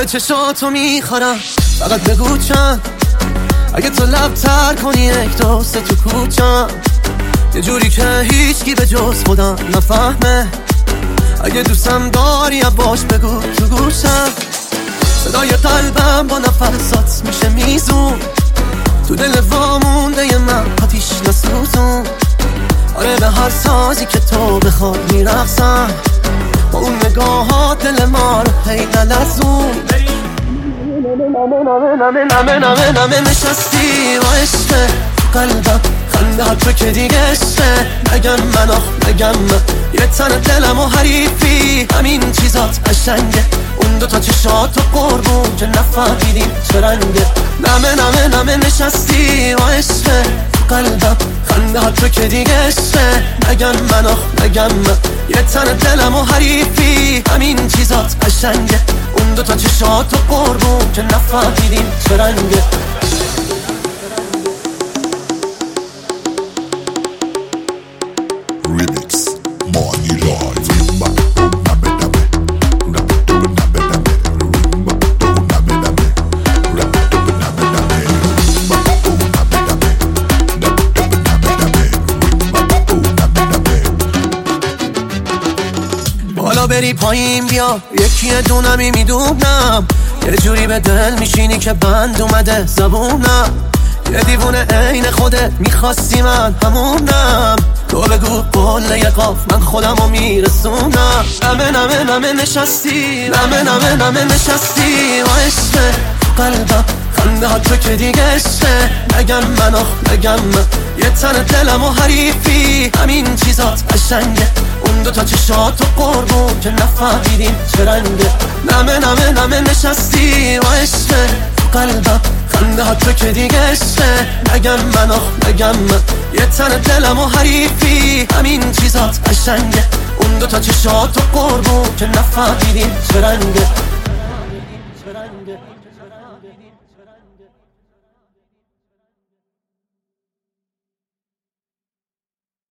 چشاتو میخورم، فقط بگو چند. اگه تو لب تر کنی یک دوست تو کوچم، یه جوری که هیچکی به جز خودم نفهمه. اگه دوستم داری باش بگو تو گوشم. صدای قلبم با نفسات میشه میزون، تو دل وامونده ی من آتیش نسوزون. آره به هر سازی که تو بخواد میرقصم، با اون نگاهات دل ما رو هی نلرزون. نمه نشستی و عشقه قلبم، خنده ها تو که دیگه عشقه. نگم من نگم من، یه تن دلم و حریفی، همین چیزات قشنگه. اون دوتا چشات و قربون که نفهمیدیم چه رنگه. نمه نشستی و عشقه قلبم، خنده ها تو که دیگه عشقه. نگم من نگم من، یه تن دلم و حریفی، همین چیزات قشنگه. اون دوتا چشات و قربون که نفهمیدیم چه رنگه. بالا بری پایین بیا، یکی دونمی میدونم. یه جوری به دل میشینی که بند اومده زبونم. یه دیوونه عین خودت میخواستی من همونم. تو بگو قول یه قاف من خودمو میرسونم. نمه نشستی، نمه نشستی و عشقه قلبم، خنده ها تو که دیگه عشقه. نگم من نگم من، یه تن دلم و حریفی، همین چیزات قشنگه. اون دوتا چشات و قربون که نفهمیدیم چه رنگه. نمه نشستی و عشقه قلبم، خنده ها تو که دیگه عشقه. نگم من نگم من، یه تن دلم و حریفی، همین چیزات قشنگه. اون دوتا چشات و قربون که نفهمیدیم چه رنگه.